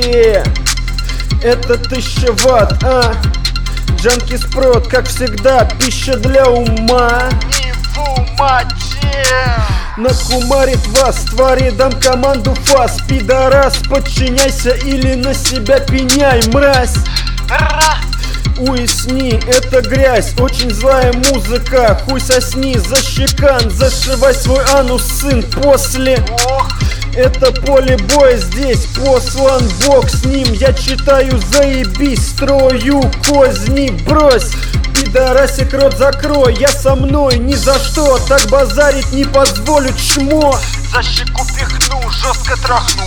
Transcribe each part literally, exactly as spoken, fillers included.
Е, это тысяча ватт, а Джанки Спрот, как всегда, пища для ума. Не в умате. Накумарит вас, твари, дам команду фас. Пидорас, подчиняйся или на себя пеняй, мразь. Ра. Уясни, это грязь, очень злая музыка. Хуй сосни, защекан, зашивай свой анус, сын, после. Ох. Это поле боя, здесь послан Бог с ним. Я читаю, заебись, строю козни, брось. Пидорасик, рот закрой, я со мной ни за что. Так базарить не позволю, чмо. За щеку пихну, жестко трахну.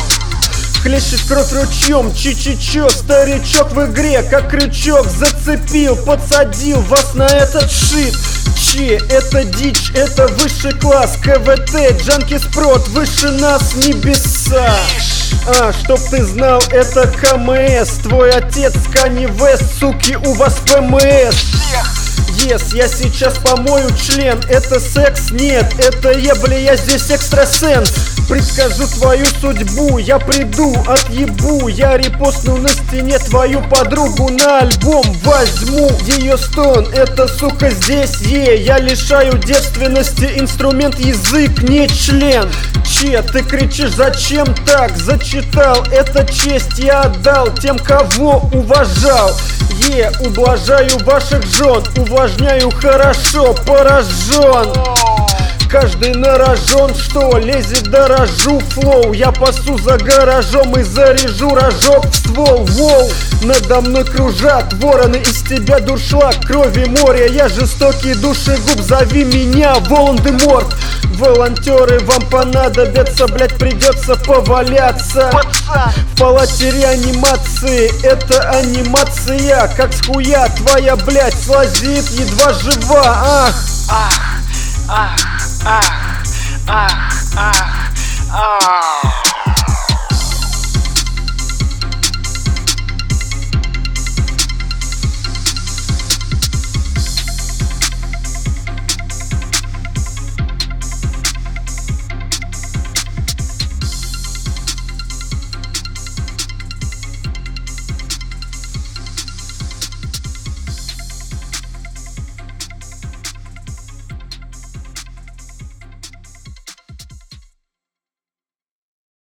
Хлещет кровь ручьем, чи-чи-чо, старичок в игре, как крючок, зацепил, подсадил вас на этот шит. Че, это дичь, это высший класс, КВТ, Джанки Спрот, выше нас небеса. А, чтоб ты знал, это КМС, твой отец Канье Вест, суки, у вас ПМС. Yes, я сейчас помою член, это секс? Нет, это ебли, я здесь экстрасенс. Предскажу твою судьбу, я приду, отъебу. Я репостну на стене твою подругу, на альбом возьму ее стон. Это, сука, здесь, е, я лишаю девственности, инструмент, язык, не член. Че, ты кричишь, зачем так? Зачитал, это честь я отдал тем, кого уважал. Е, ублажаю ваших жен, увлажняю хорошо, поражен. Каждый на рожон, что лезет, дорожу флоу. Я пасу за гаражом и заряжу рожок в ствол. Воу, надо мной кружат вороны, из тебя дуршлаг, крови море. Я жестокий душегуб, зови меня Волан-де-Морт. Волонтеры, вам понадобятся, блять, придется поваляться. Пацан. В палате реанимации, это анимация. Как с хуя твоя, блять, слазит, едва жива. Ах, Ах, ах, ах, ах.